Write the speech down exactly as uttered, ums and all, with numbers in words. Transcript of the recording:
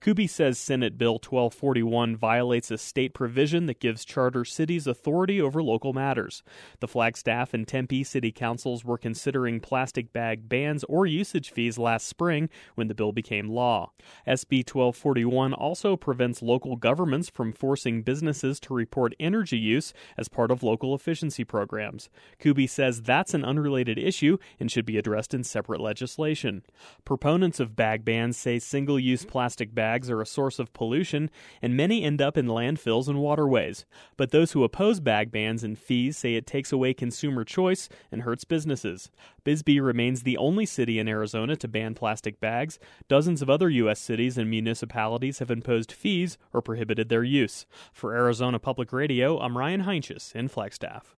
Kuby says Senate Bill twelve forty-one violates a state provision that gives charter cities authority over local matters. The Flagstaff and Tempe city councils were considering plastic bag bans or usage fees last spring when the bill became law. S B twelve forty-one also prevents local governments from forcing businesses to report energy use as part of local efficiency programs. Kuby says that's an unrelated issue and should be addressed in separate legislation. Proponents of bag bans say single-use plastic bags are a source of pollution, and many end up in landfills and waterways. But those who oppose bag bans and fees say it takes away consumer choice and hurts businesses. Bisbee remains the only city in Arizona to ban plastic bags. Dozens of other U S cities and municipalities have imposed fees or prohibited their use. For Arizona Public Radio, I'm Ryan Heinches in Flagstaff.